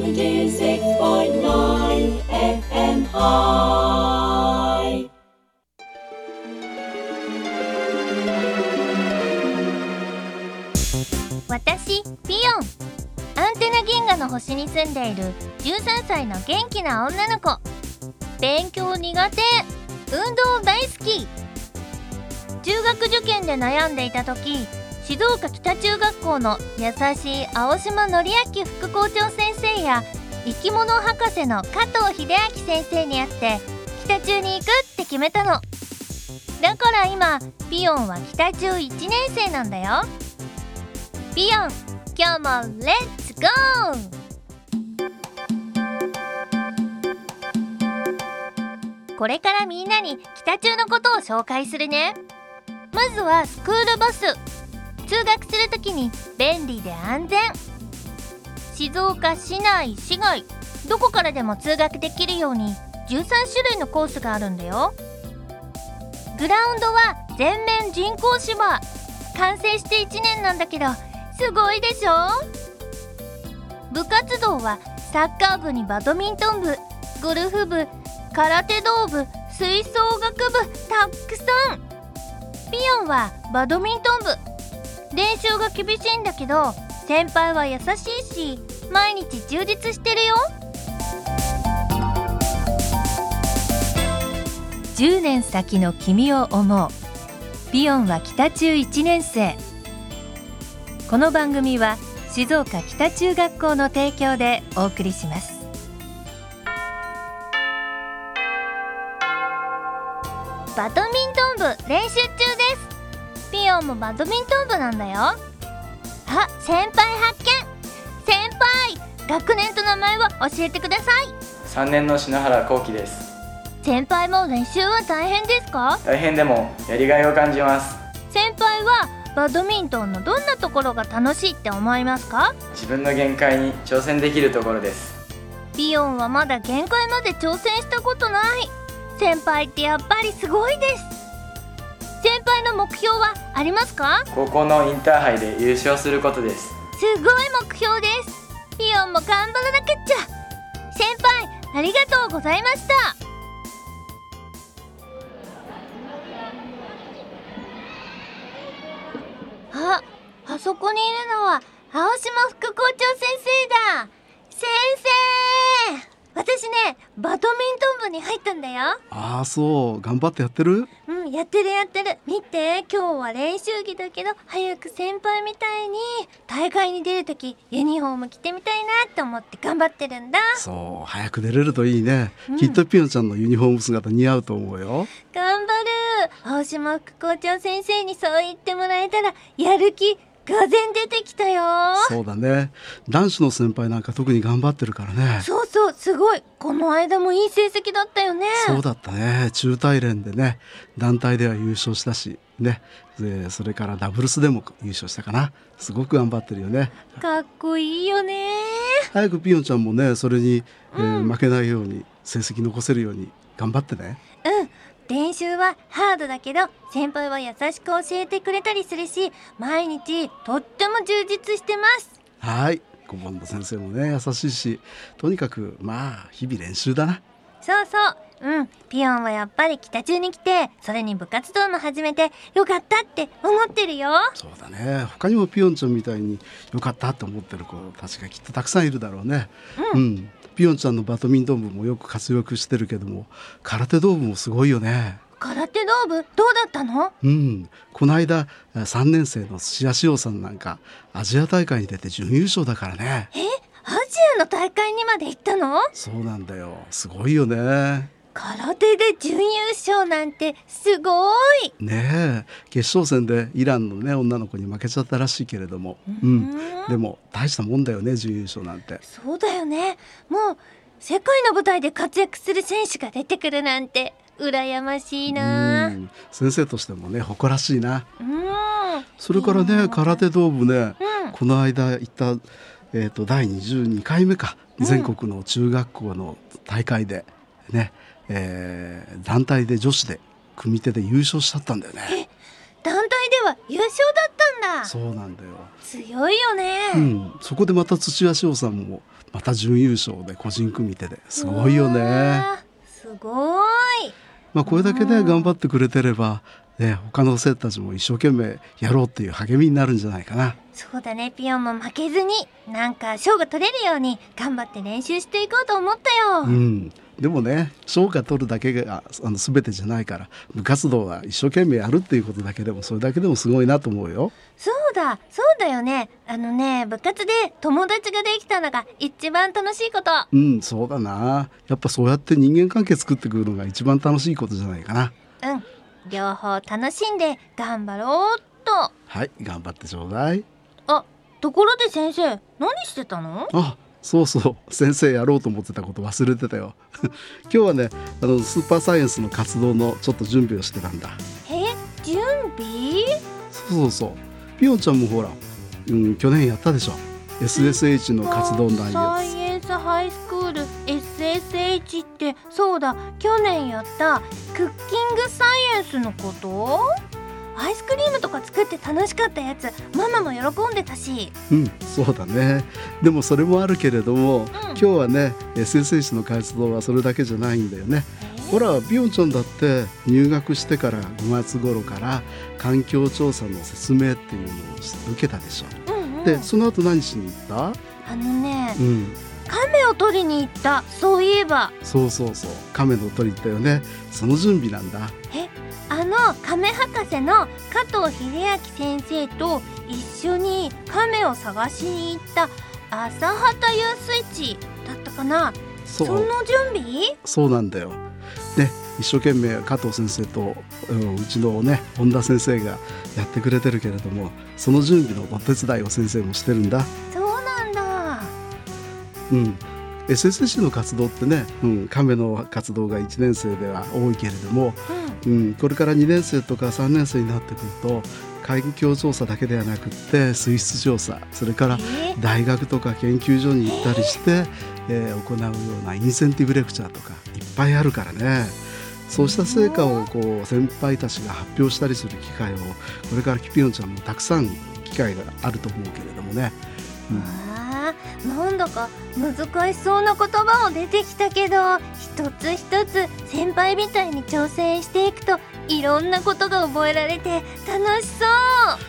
76.9 FM High。 私ピヨン、アンテナ銀河の星に住んでいる13歳の元気な女の子。勉強苦手、運動大好き。中学受験で悩んでいた時、静岡北中学校の優しい青島則明副校長先生や生き物博士の加藤秀明先生に会って北中に行くって決めたの。だから今ピヨンは北中1年生なんだよ。ピヨン、今日もレッツゴー。これからみんなに北中のことを紹介するね。まずはスクールバス。通学するときに便利で安全。静岡市内市外どこからでも通学できるように13種類のコースがあるんだよ。グラウンドは全面人工芝。完成して1年なんだけどすごいでしょ。部活動はサッカー部にバドミントン部、ゴルフ部、空手道部、吹奏楽部、たくさん。ピヨンはバドミントン部。練習が厳しいんだけど先輩は優しいし毎日充実してるよ。 10年先の君を思う。ピヨンは北中1年生。この番組は静岡北中学校の提供でお送りします。 バドミントン部練習中です。ピヨンもバドミントン部なんだよ。あ、先輩発見。先輩、学年と名前を教えてください。 3年の篠原幸輝です。 先輩も練習は大変ですか？ 大変でもやりがいを感じます。 先輩はバドミントンのどんなところが楽しいって思いますか？ 自分の限界に挑戦できるところです。 ピヨンはまだ限界まで挑戦したことない。先輩ってやっぱりすごいです。先輩の目標はありますか？ 高校のインターハイで優勝することです。 すごい目標です。ピヨンも頑張らなくっちゃ。先輩ありがとうございました。あそこにいるのは青島副校長先生だ。先生、私ねバドミントン部に入ったんだよ。 ああ、そう。頑張ってやってる？ うん、やってる。見て、今日は練習着だけど早く先輩みたいに大会に出るときユニフォーム着てみたいなって思って頑張ってるんだ。 そう、早く出れるといいね、きっとピヨンちゃんのユニフォーム姿似合うと思うよ。 頑張る。青島副校長先生にそう言ってもらえたらやる気がぜん出てきたよ。 そうだね。男子の先輩なんか特に頑張ってるからね。 そうすごい。この間もいい成績だったよね。 そうだったね。中大連でね、団体では優勝したしね、それからダブルスでも優勝したかな。すごく頑張ってるよね。 かっこいいよね。 早くピヨンちゃんもね、それに、負けないように成績残せるように頑張ってね。 練習はハードだけど先輩は優しく教えてくれたりするし毎日とっても充実してます。 はい、顧問の先生もね優しいし、とにかく日々練習だな。 そう、ピヨンはやっぱり北中に来てそれに部活動も始めてよかったって思ってるよ。 そうだね。他にもピヨンちゃんみたいによかったって思ってる子たちがきっとたくさんいるだろうね。ピヨンちゃんのバドミントン部もよく活躍してるけども、空手道部もすごいよね。 空手道部どうだったの？ この間3年生の土屋潮さんなんかアジア大会に出て準優勝だからね。 アジアの大会にまで行ったの？ そうなんだよ。すごいよね。 空手で準優勝なんてすごいね。決勝戦でイランのね女の子に負けちゃったらしいけれども、でも大したもんだよね、準優勝なんて。 そうだよね。もう世界の舞台で活躍する選手が出てくるなんて羨ましいな。 先生としてもね誇らしいな。それからね、空手道部ね、この間行った第22回目か、全国の中学校の大会でね、団体で女子で組手で優勝しちゃったんだよね。 団体では優勝だったんだ。 そうなんだよ。 強いよね。 そこでまた土屋翔さんもまた準優勝で個人組手ですごいよね。 すごい。 これだけね頑張ってくれてれば、他の生徒たちも一生懸命やろうっていう励みになるんじゃないかな。 そうだね、ピヨンも負けずになんか賞が取れるように頑張って練習していこうと思ったよ。 でもね、賞が取るだけが全てじゃないから、部活動は一生懸命やるっていうことだけでもそれだけでもすごいなと思うよ。 そうだよね。部活で友達ができたのが一番楽しいこと。 そうだな。やっぱそうやって人間関係作ってくるのが一番楽しいことじゃないかな。 両方楽しんで頑張ろうっと。 はい、頑張ってちょうだい。 ところで先生、何してたの？ そう先生やろうと思ってたこと忘れてたよ今日はねスーパーサイエンスの活動のちょっと準備をしてたんだ。 準備？ そうピヨンちゃんもほら、去年やったでしょ SSH の活動内容。 サイエンスハイスクール SSH ってそうだ、去年やったクッキングサイエンスのこと？アイスクリームとか作って楽しかったやつ、ママも喜んでたし。 そうだね。でもそれもあるけれども、今日はね SSH の活動はそれだけじゃないんだよね。ほらピヨンちゃんだって入学してから5月頃から環境調査の説明っていうのを受けたでしょ。でその後何しに行った？ 亀を取りに行った。そういえば。 そう亀の取り行ったよね。その準備なんだ。 亀博士の加藤秀明先生と一緒に亀を探しに行った浅畑遊水地だったかな。その準備？そうなんだよ。で一生懸命加藤先生とうちのね本田先生がやってくれてるけれども、その準備のお手伝いを先生もしてるんだ。 そうなんだ。 SSC の活動ってね、亀の活動が1年生では多いけれども、これから2年生とか3年生になってくると環境調査だけではなくって水質調査、それから大学とか研究所に行ったりして、行うようなインセンティブレクチャーとかいっぱいあるからね。そうした成果を先輩たちが発表したりする機会をこれからピヨンちゃんもたくさん機会があると思うけれどもね。 なんだか難しそうな言葉も出てきたけど、一つ一つ先輩みたいに挑戦していくといろんなことが覚えられて楽しそう。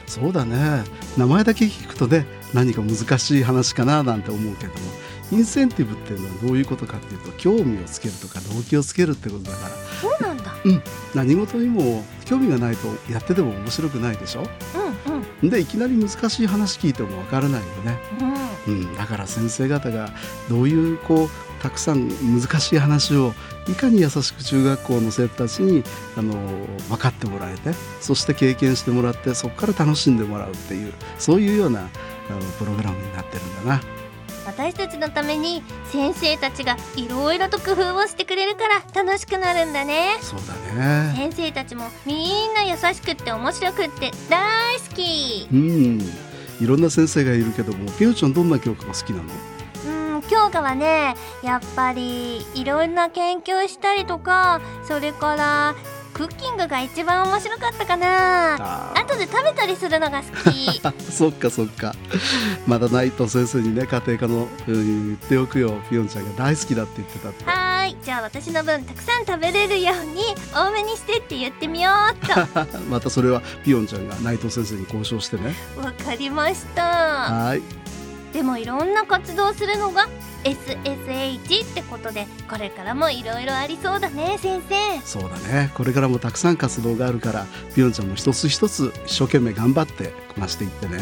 そうだね。名前だけ聞くとね何か難しい話かななんて思うけども、インセンティブっていうのはどういうことかっていうと興味をつけるとか動機をつけるってことだから。 そうなんだ。 何事にも興味がないとやってても面白くないでしょ。でいきなり難しい話聞いてもわからないよね。だから先生方がどういうたくさん難しい話をいかに優しく中学校の生徒たちに分かってもらえて、そして経験してもらって、そこから楽しんでもらうっていう、そういうようなプログラムになってるんだな。 私たちのために先生たちがいろいろと工夫をしてくれるから楽しくなるんだね。 そうだね。 先生たちもみんな優しくって面白くって大好き。 いろんな先生がいるけども、ピヨちゃんどんな教科が好きなの？ 教科はね、やっぱりいろんな研究したりとか、それからクッキングが一番面白かったかな。あとで食べたりするのが好きそっかまだ内藤先生にね、家庭科の言っておくよ。ピヨンちゃんが大好きだって言ってたって。 じゃあ私の分たくさん食べれるように多めにしてって言ってみようっとまたそれはピヨンちゃんが内藤先生に交渉してね。 わかりました。でもいろんな活動するのが SSH ってことで、これからもいろいろありそうだね先生。 そうだね。これからもたくさん活動があるから、ピヨンちゃんも一つ一つ一生懸命頑張ってこなしていってね。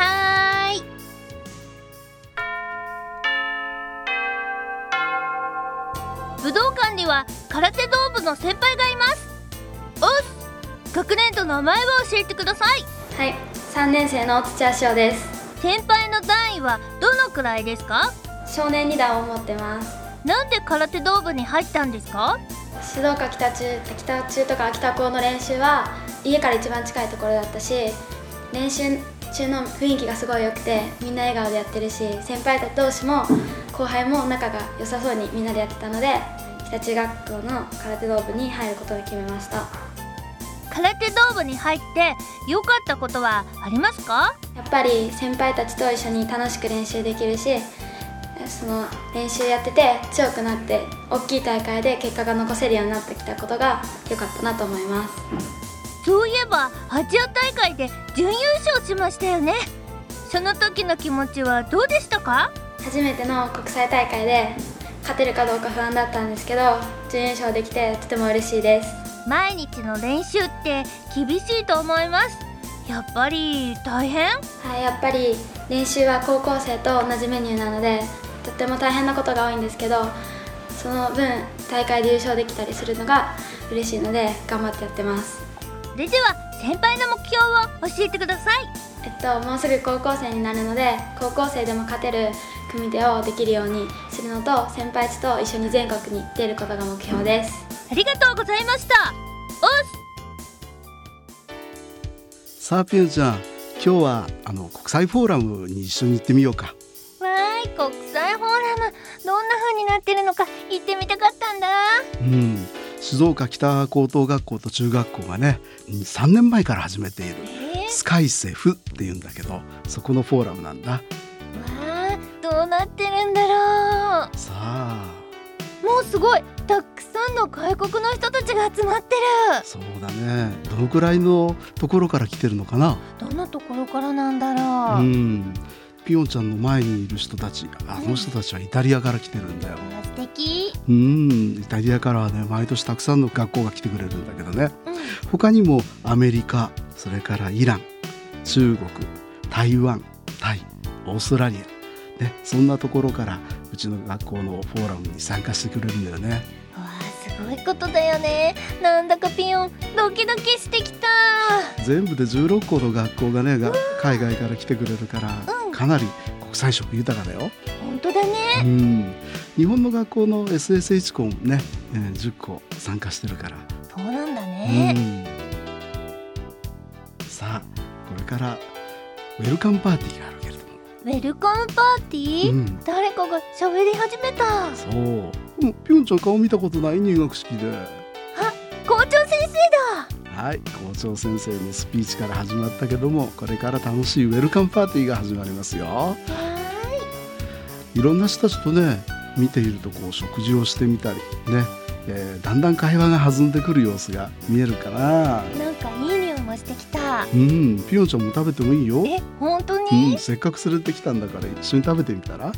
武道館には空手道部の先輩がいます。学年と名前を教えてください。 はい、3年生の土屋翔です。 先輩の段位はどのくらいですか？ 少年2段を持ってます。 なんで空手道部に入ったんですか？ 静岡北中とか秋田高の練習は家から一番近いところだったし、練習中の雰囲気がすごい良くて、みんな笑顔でやってるし、先輩たち同士も後輩も仲が良さそうにみんなでやってたので、北中学校の空手道部に入ることを決めました。 空手道部に入って良かったことはありますか？ やっぱり先輩たちと一緒に楽しく練習できるし、その練習やってて強くなって大きい大会で結果が残せるようになってきたことが良かったなと思います。 そういえばアジア大会で準優勝しましたよね。その時の気持ちはどうでしたか？ 初めての国際大会で勝てるかどうか不安だったんですけど、準優勝できてとても嬉しいです。 毎日の練習って厳しいと思います。やっぱり大変？ はい、やっぱり練習は高校生と同じメニューなのでとっても大変なことが多いんですけど、その分大会で優勝できたりするのが嬉しいので頑張ってやってます。 それでは先輩の目標を教えてください。 もうすぐ高校生になるので、高校生でも勝てる組手をできるようにするのと、先輩たちと一緒に全国に出ることが目標です。 ありがとうございました。 さあピヨンちゃん、今日は国際フォーラムに一緒に行ってみようか。 わーい、国際フォーラムどんな風になってるのか行ってみたかったんだ。 静岡北高等学校と中学校がね3年前から始めているスカイセフっていうんだけど、そこのフォーラムなんだ。 わー、どうなってるんだろう。 さあ、 もうすごいたくさんの外国の人たちが集まってる。 そうだね。どのくらいのところから来てるのかな。 どんなところからなんだろう。 ピヨンちゃんの前にいる人たち、あの人たちはイタリアから来てるんだよ。 素敵。 イタリアからはね毎年たくさんの学校が来てくれるんだけどね、他にもアメリカ、それからイラン、中国、台湾、タイ、オーストラリア、ね、そんなところからうちの学校のフォーラムに参加してくれるんだよね。 わあ、すごいことだよね。なんだかピヨンドキドキしてきた。 全部で16校の学校がね海外から来てくれるから、かなり国際色豊かだよ。 本当だね。 日本の学校の SSH 校もね、10校参加してるから。 そうなんだね。 さあこれからウェルカムパーティーがあるけれども。 ウェルカムパーティー、誰かが喋り始めた。 そう、ピョンちゃん顔見たことない？入学式で。 校長先生だ。 はい、校長先生のスピーチから始まったけども、これから楽しいウェルカムパーティーが始まりますよ。いろんな人たちとね見ているとこう食事をしてみたりね、だんだん会話が弾んでくる様子が見えるかな。 なんかいい匂いもしてきた。 ピヨンちゃんも食べてもいいよ。 本当に？ せっかく連れてきたんだから一緒に食べてみたら。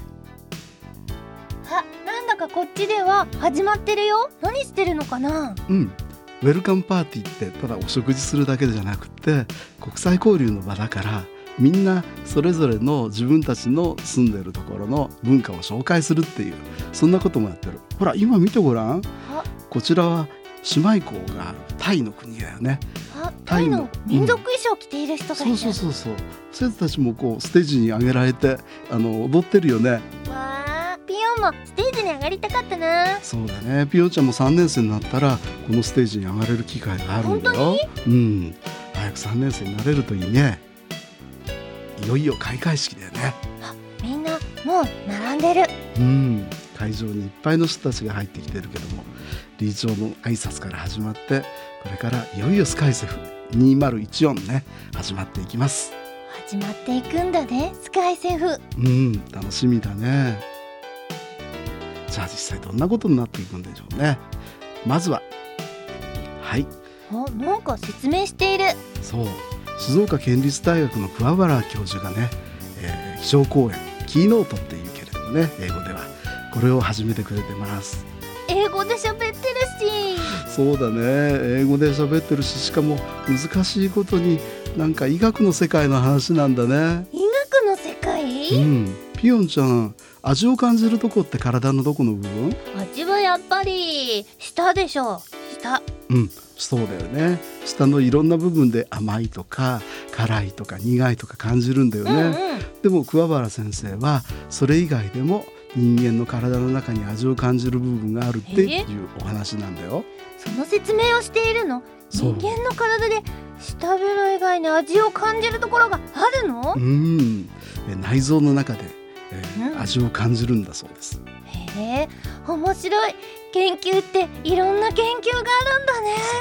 なんだかこっちでは始まってるよ。何してるのかな？ ウェルカムパーティーってただお食事するだけじゃなくて国際交流の場だから、みんなそれぞれの自分たちの住んでるところの文化を紹介するっていう、そんなこともやってる。ほら今見てごらん。こちらは姉妹校があるタイの国だよね。 タイの民族衣装着ている人がいる。 そう生徒たちもこうステージに上げられて踊ってるよね。 わー、ピヨンもステージに上がりたかったな。 そうだね。ピヨンちゃんも3年生になったらこのステージに上がれる機会があるんだよ。早く3年生になれるといいね。いよいよ開会式だよね。 みんなもう並んでる。 会場にいっぱいの人たちが入ってきてるけども、理事長の挨拶から始まって、これからいよいよスカイセフ2014ね始まっていきます。 始まっていくんだね、スカイセフ。 楽しみだね。じゃあ実際どんなことになっていくんでしょうね。まずはなんか説明している。 そう、静岡県立大学の桑原教授がね、基調講演キーノートっていうけれどもね、英語ではこれを始めてくれてます。 英語で喋ってるし。 そうだね、英語で喋ってるし、しかも難しいことになんか医学の世界の話なんだね。 医学の世界？ ピヨンちゃん、味を感じるとこって体のどこの部分？ 味はやっぱり舌でしょ。舌。 そうだよね。舌のいろんな部分で甘いとか辛いとか苦いとか感じるんだよね。でも桑原先生はそれ以外でも人間の体の中に味を感じる部分があるっていうお話なんだよ。 その説明をしているの？人間の体で舌ベロ以外に味を感じるところがあるの？ 内臓の中で、味を感じるんだそうです。 面白い。研究っていろんな研究があるんだね。 そうだ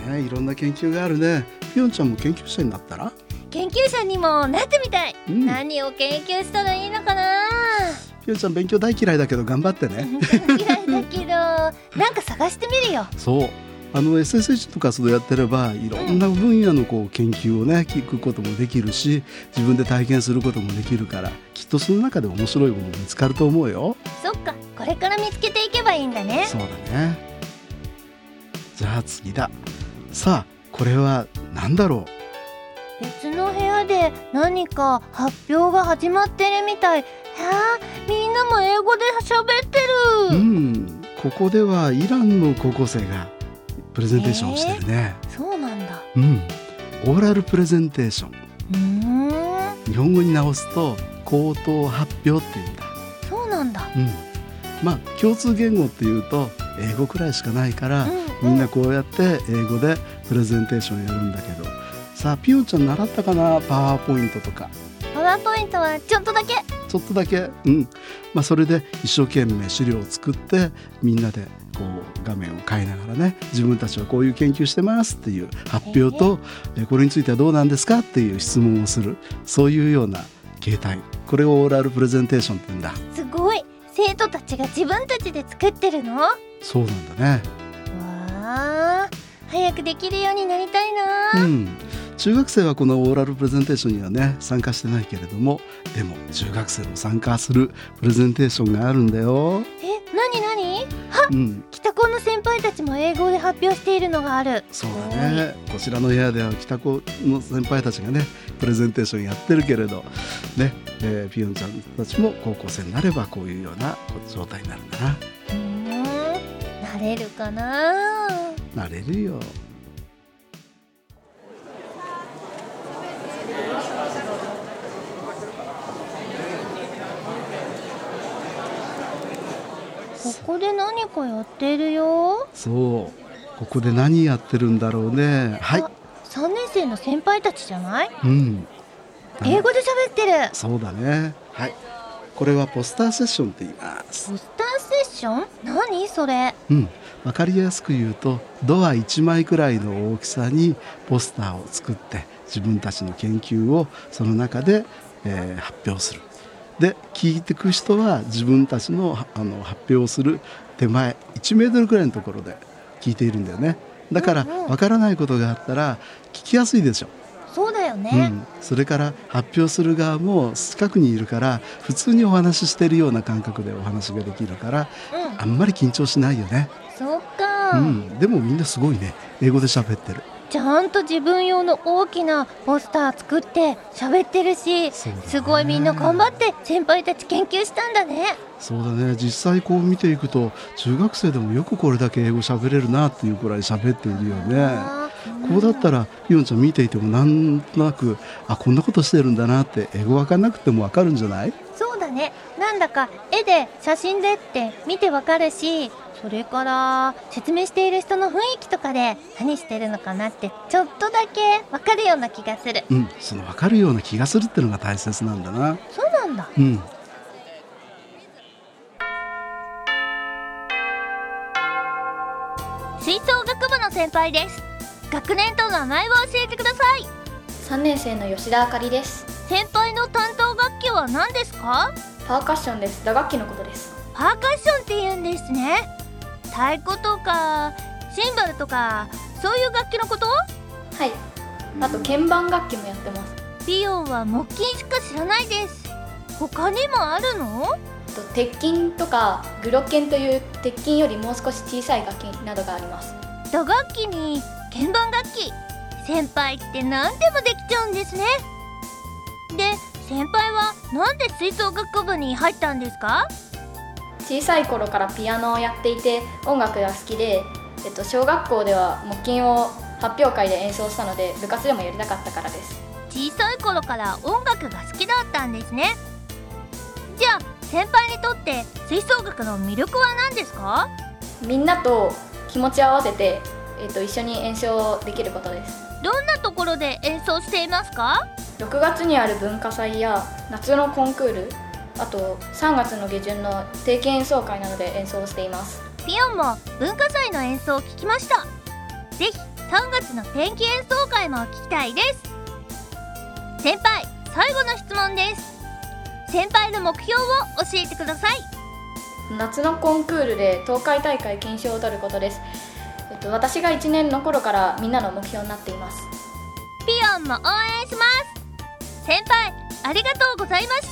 ね、いろんな研究があるね。ピヨンちゃんも研究者になったら？ 研究者にもなってみたい、 何を研究したらいいのかな。 ピヨンちゃん勉強大嫌いだけど頑張ってね。 嫌いだけどなんか探してみるよ。 そう、SSH とかそうやってればいろんな分野の研究をね聞くこともできるし、自分で体験することもできるから、きっとその中で面白いもの見つかると思うよ。 そっか、これから見つけていけばいいんだね。 そうだね。じゃあ次だ。さあこれは何だろう。 別の部屋で何か発表が始まってるみたい。みんなも英語で喋ってる。 ここではイランの高校生がプレゼンテーションをしてるね。 そうなんだ。 オーラルプレゼンテーション。日本語に直すと口頭発表っていうんだ。 そうなんだ。 まあ共通言語っていうと英語くらいしかないから、みんなこうやって英語でプレゼンテーションやるんだけど、さあピヨンちゃん習ったかな、パワーポイントとか。 パワーポイントはちょっとだけ。 それで一生懸命資料を作ってみんなで画面を変えながらね、自分たちはこういう研究してますっていう発表と、これについてはどうなんですかっていう質問をする、そういうような形態、これをオーラルプレゼンテーションって言うんだ。 すごい、生徒たちが自分たちで作ってるの？ そうなんだね。 わあ、早くできるようになりたいな。 中学生はこのオーラルプレゼンテーションにはね参加してないけれども、でも中学生も参加するプレゼンテーションがあるんだよ。 何？北高の先輩たちも英語で発表しているのがある。 そうだね。こちらの部屋では北高の先輩たちがねプレゼンテーションやってるけれどね、ピヨンちゃんたちも高校生になればこういうような状態になるんだな。 なれるかな。 なれるよ。 ここで何かやってるよ。 そう、ここで何やってるんだろうね。はい、 3年生の先輩たちじゃない？ 英語で喋ってる。 そうだね。はい、これはポスターセッションって言います。 ポスターセッション？何それ？ わかりやすく言うと、ドア1枚くらいの大きさにポスターを作って自分たちの研究をその中で、発表する。で聞いてく人は自分たちの、発表をする手前1メートルくらいのところで聞いているんだよね。だからわからないことがあったら聞きやすいでしょ。 そうだよね。 それから発表する側も近くにいるから普通にお話ししているような感覚でお話ができるから、あんまり緊張しないよね。 そっか。 でもみんなすごいね、英語で喋ってる。 ちゃんと自分用の大きなポスター作って喋ってるし、すごいみんな頑張って先輩たち研究したんだね。 そうだね。実際こう見ていくと中学生でもよくこれだけ英語喋れるなっていうくらい喋っているよね。こうだったらピヨンちゃん見ていてもなんとなく、こんなことしてるんだなって英語わかんなくてもわかるんじゃない？ そうだね。なんだか絵で写真でって見てわかるし、それから説明している人の雰囲気とかで何してるのかなってちょっとだけわかるような気がする。 そのわかるような気がするってのが大切なんだな。 そうなんだ。吹奏楽部の先輩です。学年と名前を教えてください。 3年生の吉田あかりです。 先輩の担当楽器は何ですか？ パーカッションです。打楽器のことです。 パーカッションって言うんですね。太鼓とかシンバルとかそういう楽器のこと？ はい。あと鍵盤楽器もやってます。 ピヨンは木琴しか知らないです。他にもあるの？ 鉄琴とかグロッケンという鉄琴よりもう少し小さい楽器などがあります。 打楽器に鍵盤楽器、先輩って何でもできちゃうんですね。で、先輩はなんで吹奏楽部に入ったんですか？ 小さい頃からピアノをやっていて音楽が好きで、小学校では木琴を発表会で演奏したので部活でもやりたかったからです。 小さい頃から音楽が好きだったんですね。じゃあ先輩にとって吹奏楽の魅力は何ですか？ みんなと気持ちを合わせて、一緒に演奏できることです。 どんなところで演奏していますか ？6月にある文化祭や夏のコンクール、あと3月の下旬の定期演奏会などで演奏しています。 ピヨンも文化祭の演奏を聞きました。ぜひ 3月の天気演奏会も聞きたいです。先輩、最後の質問です。先輩の目標を教えてください。 夏のコンクールで東海大会金賞を取ることです。私が1年の頃からみんなの目標になっています。 ピヨンも応援します。先輩、ありがとうございました。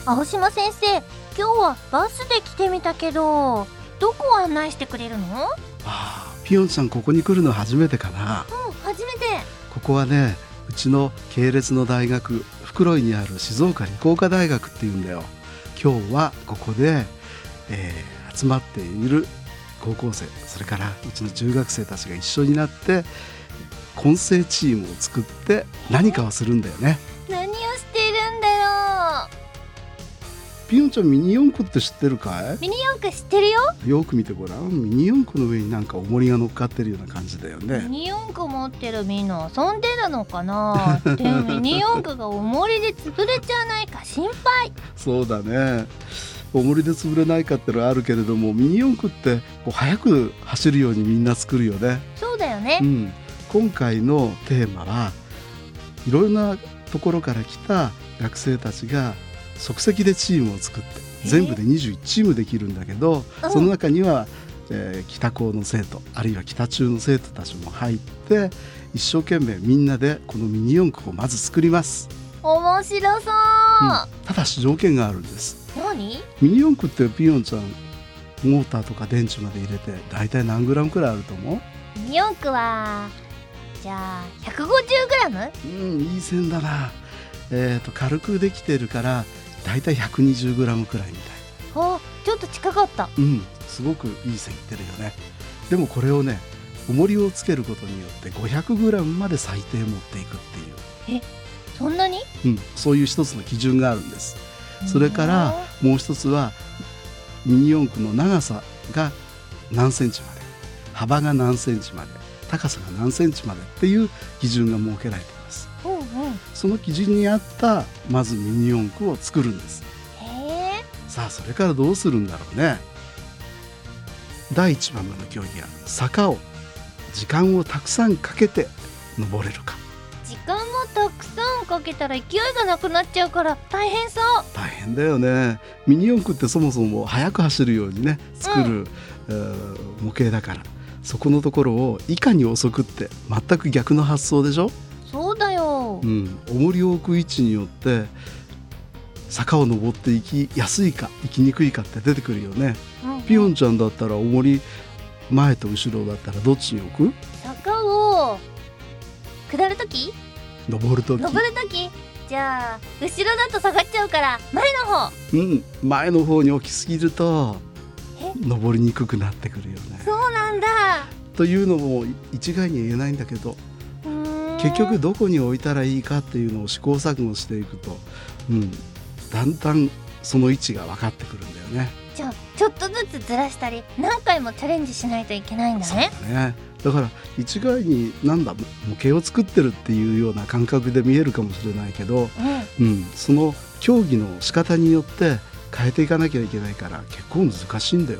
青島先生、今日はバスで来てみたけど、どこを案内してくれるの？ ピヨンちゃんここに来るの初めてかな。 初めて。ここはね、うちの系列の大学、袋井にある静岡理工科大学っていうんだよ。今日はここで、集まっている高校生、それからうちの中学生たちが一緒になって混成チームを作って何かをするんだよね。 何をしているんだろう。 ピヨンちゃん、ミニ四駆って知ってるかい？ ミニ四駆知ってるよ。 よく見てごらん。ミニ四駆の上になんか重りが乗っかってるような感じだよね。 ミニ四駆持ってるみんな遊んでるのかな。でもミニ四駆が重りで潰れちゃわないか心配。 そうだね、重りで潰れないかってのはあるけれども、ミニ四駆ってこう速く走るようにみんな作るよね。 そうだよね、 今回のテーマはいろいろなところから来た学生たちが即席でチームを作って全部で21チームできるんだけど、その中には、北高の生徒あるいは北中の生徒たちも入って一生懸命みんなでこのミニ四駆をまず作ります。 面白そう、 ただし条件があるんです。 何？ ミニ四駆ってピヨンちゃん、モーターとか電池まで入れてだいたい何グラムくらいあると思う？ ミニ四駆はじゃあ150グラム？ いい線だな。軽くできてるからだいたい120グラムくらいみたい。 ちょっと近かった。 すごくいい線いってるよね。でもこれをね、重りをつけることによって500グラムまで最低持っていくっていう。 そんなに？ そういう一つの基準があるんです。それからもう一つはミニ四駆の長さが何センチまで、幅が何センチまで、高さが何センチまでっていう基準が設けられています。その基準に合ったまずミニ四駆を作るんです。さあ、それからどうするんだろうね。第一番目の競技は坂を時間をたくさんかけて登れるか。 時間もたくさんかけたら勢いがなくなっちゃうから大変そう。 大変だよね。ミニ四駆ってそもそも速く走るようにね作る、模型だから、そこのところをいかに遅くって全く逆の発想でしょ。 そうだよ、 重りを置く位置によって坂を登っていきやすいか行きにくいかって出てくるよね。ピヨンちゃんだったら重り前と後ろだったらどっちに置く？ 坂を下るとき？登るとき？じゃあ後ろだと下がっちゃうから前の方。 前の方に置きすぎると登りにくくなってくるよね。 そうなんだ。 というのも一概には言えないんだけど、結局どこに置いたらいいかっていうのを試行錯誤していくと、だんだんその位置が分かってくるんだよね。 じゃあちょっとずつずらしたり何回もチャレンジしないといけないんだね。 そうだね。だから一概に模型を作ってるっていうような感覚で見えるかもしれないけど、その競技の仕方によって変えていかなきゃいけないから結構難しいんだよ。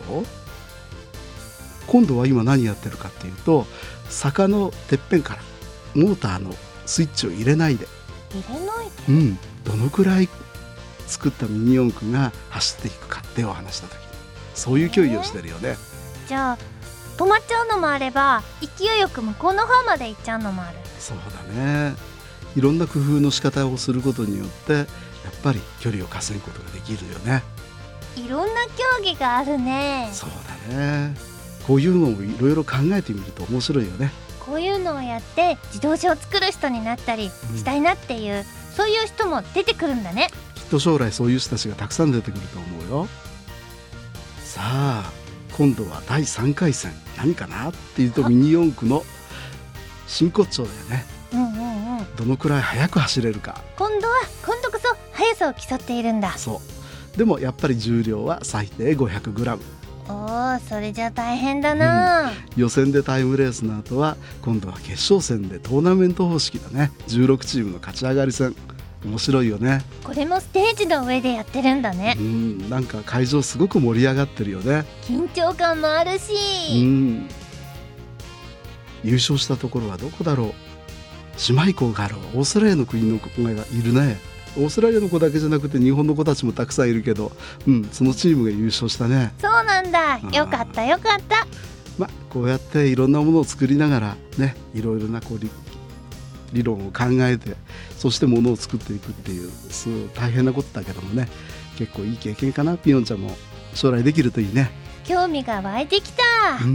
今度は今何やってるかっていうと、坂のてっぺんからモーターのスイッチを入れないで、どのくらい作ったミニ四駆が走っていくかってお話した時にそういう競技をしてるよね。 じゃあ止まっちゃうのもあれば勢いよく向こうの方まで行っちゃうのもある。 そうだね。いろんな工夫の仕方をすることによってやっぱり距離を稼ぐことができるよね。 いろんな競技があるね。 そうだね。こういうのをいろいろ考えてみると面白いよね。 こういうのをやって自動車を作る人になったりしたいなっていう、そういう人も出てくるんだね。 きっと将来そういう人たちがたくさん出てくると思うよ。さあ今度は第3回戦何かなっていうとミニ四駆の真骨頂だよね。どのくらい速く走れるか。 今度こそ速さを競っているんだ。 そうでもやっぱり重量は最低 500g。 それじゃ大変だな、 予選でタイムレースの後は今度は決勝戦でトーナメント方式だね。16チームの勝ち上がり戦。 面白いよね。 これもステージの上でやってるんだね。 なんか会場すごく盛り上がってるよね。 緊張感もあるし、 優勝したところはどこだろう。姉妹校があるオーストラリアの国の子がいるね。オーストラリアの子だけじゃなくて日本の子たちもたくさんいるけど、そのチームが優勝したね。 そうなんだ。よかったよかった。 こうやっていろんなものを作りながらね、いろいろな理論を考えて、そしてものを作っていくっていう、すごい大変なことだけどもね、結構いい経験かな。ピヨンちゃんも将来できるといいね。 興味が湧いてきた。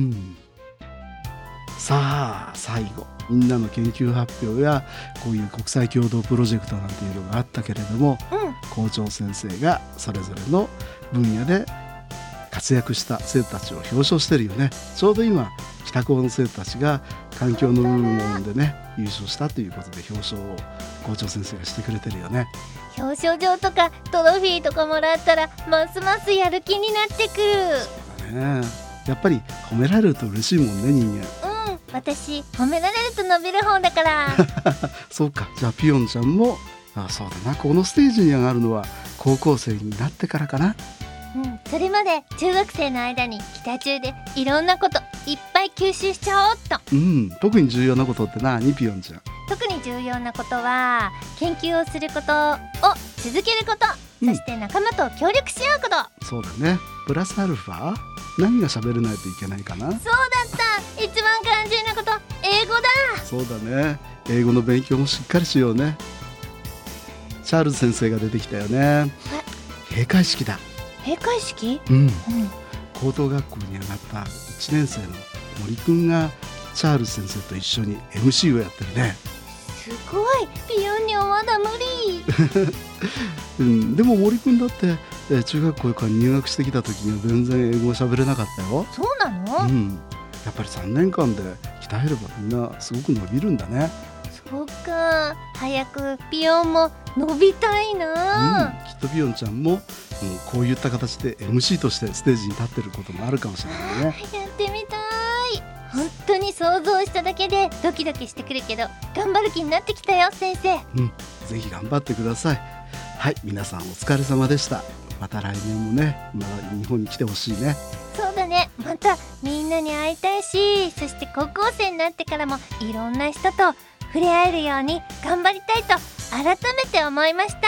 さあ最後、みんなの研究発表やこういう国際共同プロジェクトなんていうのがあったけれども、校長先生がそれぞれの分野で活躍した生徒たちを表彰してるよね。ちょうど今北高の生徒たちが環境の部門でね優勝したということで表彰を校長先生がしてくれてるよね。 表彰状とかトロフィーとかもらったらますますやる気になってくる。 そうだね、やっぱり褒められると嬉しいもんね、人間。 私褒められると伸びる方だからそうか、じゃあピヨンちゃんもそうだな、このステージに上がるのは高校生になってからかな。 それまで中学生の間に北中でいろんなこといっぱい吸収しちゃおうっと。 特に重要なことって何、ピヨンちゃん。 特に重要なことは研究をすることを続けること、そして仲間と協力し合うこと。 そうだね。プラスアルファ何が喋れないといけないかな。 そうだった。一番肝心なこと英語だ。 そうだね、英語の勉強もしっかりしようね。チャールズ先生が出てきたよね。閉会式だ。 閉会式？ 高等学校に上がった1年生の森くんがチャールズ先生と一緒に MC をやってるね。 すごい。ピヨンにはまだ無理でも森くんだって、中学校から入学してきた時には全然英語を喋れなかったよ。 そうなの？ やっぱり3年間で鍛えればみんなすごく伸びるんだね。 そうか、早くピヨンも伸びたいな。 きっとピヨンちゃんも、こういった形で MC としてステージに立ってることもあるかもしれないね。 やってみたい。本当に想像しただけでドキドキしてくるけど頑張る気になってきたよ、先生。 ぜひ頑張ってください。はい、皆さんお疲れ様でした。また来年もね、日本に来てほしいね。 そうだね、またみんなに会いたいし、そして高校生になってからもいろんな人と触れ合えるように頑張りたいと改めて思いました。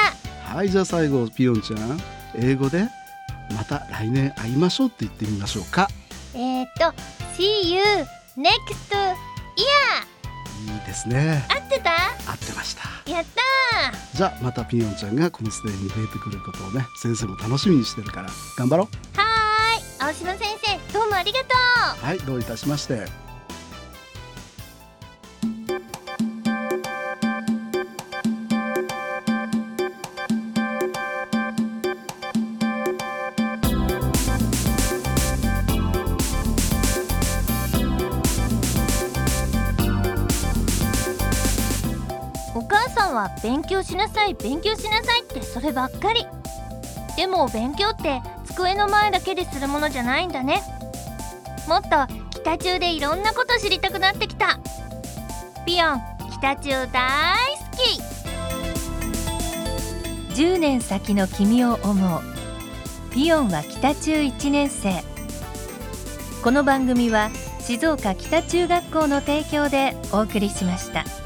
はい、じゃあ最後ピヨンちゃん、英語でまた来年会いましょうって言ってみましょうか。 See you next year。 いいですね。 合ってた？ 合ってました。 やったー。 じゃあまたピヨンちゃんがこのステージに出てくることをね、先生も楽しみにしてるから頑張ろう。 はーい、青島先生どうもありがとう。 はい、どういたしまして。 お母さんは勉強しなさい勉強しなさいってそればっかり。でも勉強って机の前だけでするものじゃないんだね。もっと北中でいろんなこと知りたくなってきた。ピヨン、北中大好き。 10年先の君を思う。ピヨンは北中1年生。この番組は静岡北中学校の提供でお送りしました。